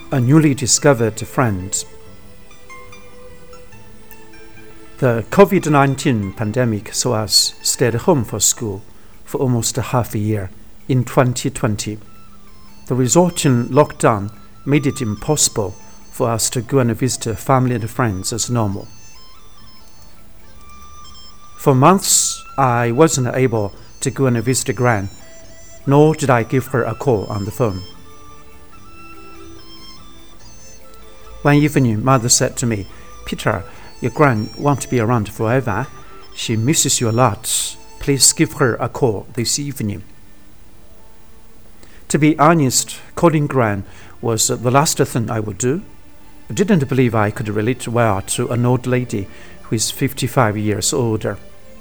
A newly discovered friend. The COVID-19 pandemic saw us stay at home for school for almost half a year in 2020. The resulting lockdown made it impossible for us to go and visit family and friends as normal. For months, I wasn't able to go and visit Gran, nor did I give her a call on the phone. One evening, Mother said to me, "Peter, your Gran won't be around forever. She misses you a lot. Please give her a call this evening." To be honest, calling Gran was the last thing I would do. I didn't believe I could relate well to an old lady who is 55 years older.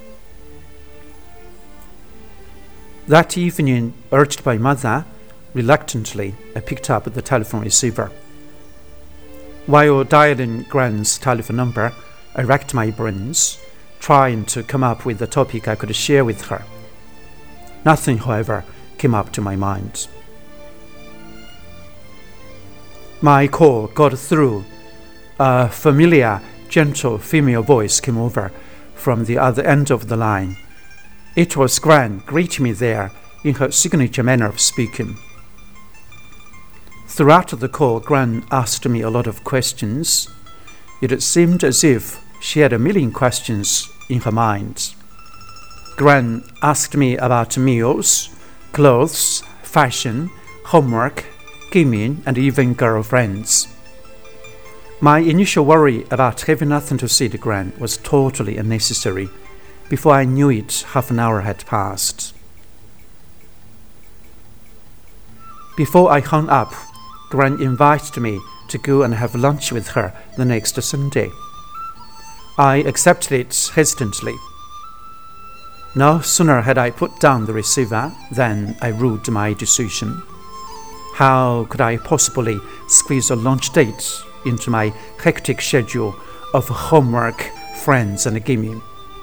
That evening, urged by Mother, reluctantly I picked up the telephone receiver. While dialing Gran's telephone number, I racked my brains, trying to come up with a topic I could share with her. Nothing, however, came up to my mind. My call got through. A familiar, gentle female voice came over from the other end of the line. It was Gran greeting me there in her signature manner of speaking. Throughout the call, Gran asked me a lot of questions. It seemed as if she had a million questions in her mind. Gran asked me about meals, clothes, fashion, homework, gaming, and even girlfriends. My initial worry about having nothing to say to Gran was totally unnecessary. Before I knew it, half an hour had passed. Before I hung up, Gran invited me to go and have lunch with her the next Sunday. I accepted it hesitantly. No sooner had I put down the receiver than I ruled my decision. How could I possibly squeeze a lunch date into my hectic schedule of homework, friends, and gaming?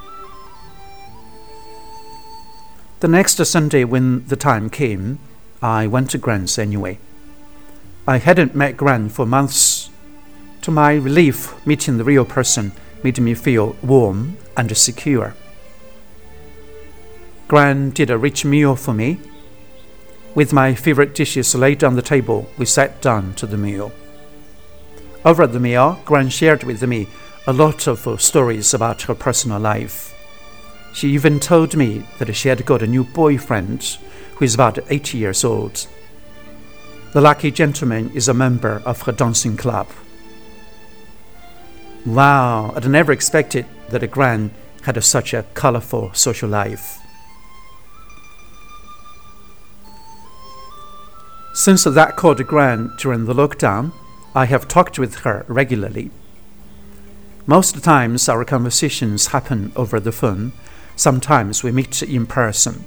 The next Sunday, when the time came, I went to Gran's anyway. I hadn't met Gran for months. To my relief, meeting the real person made me feel warm and secure. Gran did a rich meal for me. With my favorite dishes laid on the table, we sat down to the meal. Over the meal, Gran shared with me a lot of stories about her personal life. She even told me that she had got a new boyfriend who is about 80 years old. The lucky gentleman is a member of her dancing club. Wow, I'd never expected that Gran had such a colorful social life. Since that call to Gran during the lockdown, I have talked with her regularly. Most times our conversations happen over the phone. Sometimes we meet in person.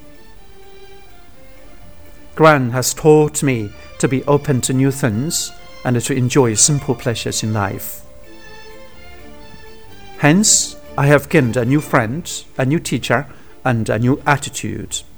Gran has taught me to be open to new things and to enjoy simple pleasures in life. Hence, I have gained a new friend, a new teacher, and a new attitude.